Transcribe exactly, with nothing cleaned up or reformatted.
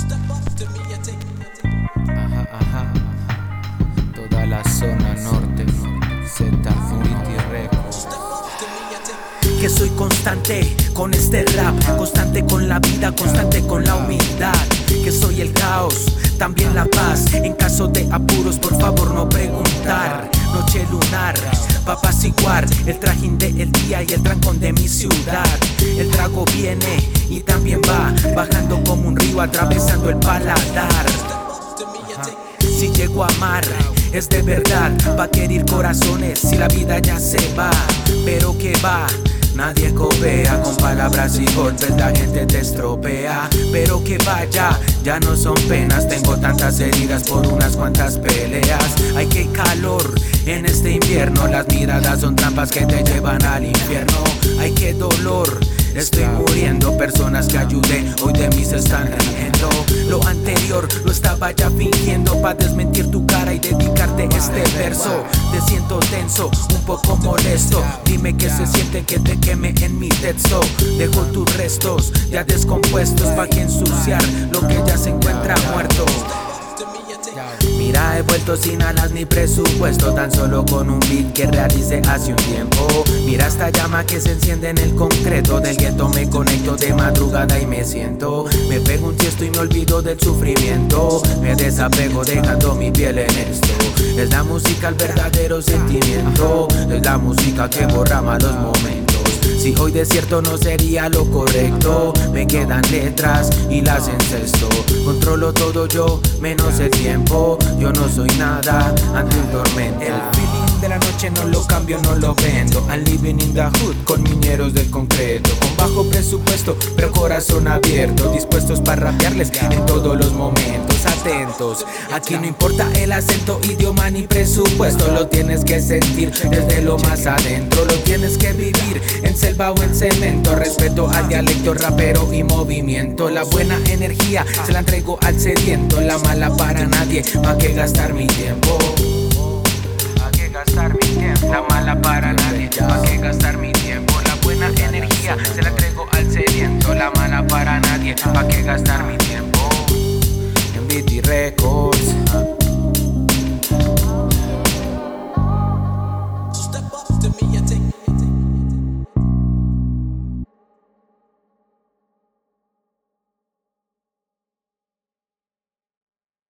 Ajá, ajá, toda la zona norte, Z Unity Records. Que soy constante con este rap, constante con la vida, constante con la humildad. Que soy el caos, también la paz. En caso de apuros, por favor no preguntar. Noche lunar, pa' apaciguar el trajín del día y el trancón de mi ciudad. El trago viene y también va, bajando como un río, atravesando el paladar. Si llego a amar, es de verdad, va a querer corazones si la vida ya se va. Pero que va, nadie copia, con palabras y golpes la gente te estropea. Pero que vaya, ya no son penas, tengo tantas heridas por unas cuantas peleas. Ay, qué calor en este invierno, las miradas son trampas que te llevan al infierno. Ay, qué dolor, estoy muriendo, personas que ayudé hoy de mí se están riendo. Lo anterior lo estaba ya fingiendo pa' desmentir tu cara y dedicarte este verso. Te siento tenso, un poco molesto, dime qué se siente que te queme en mi texto. Dejo tus restos ya descompuestos pa' que ensuciar lo que ya se encuentra muerto. Mira, he vuelto sin alas ni presupuesto, tan solo con un beat que realicé hace un tiempo. Mira esta llama que se enciende en el concreto, del gueto me conecto de madrugada y me siento. Me pego un tiesto y me olvido del sufrimiento, me desapego dejando mi piel en esto. Es la música el verdadero sentimiento, es la música que borra malos momentos. Si hoy desierto no sería lo correcto, me quedan letras y las encesto. Controlo todo yo, menos el tiempo, yo no soy nada ante un tormento. El feeling de la noche no lo cambio, no lo vendo. I'm living in the hood con mineros del concreto, con bajo presupuesto pero corazón abierto, dispuestos para rapearles en todos los momentos. Atentos, aquí no importa el acento, idioma ni presupuesto, lo tienes que sentir desde lo más adentro, lo tienes que vivir en selva o en cemento. Respeto al dialecto rapero y movimiento, la buena energía se la entrego al sediento, la mala para nadie, pa' que gastar mi tiempo, pa' que gastar mi tiempo, la mala para nadie.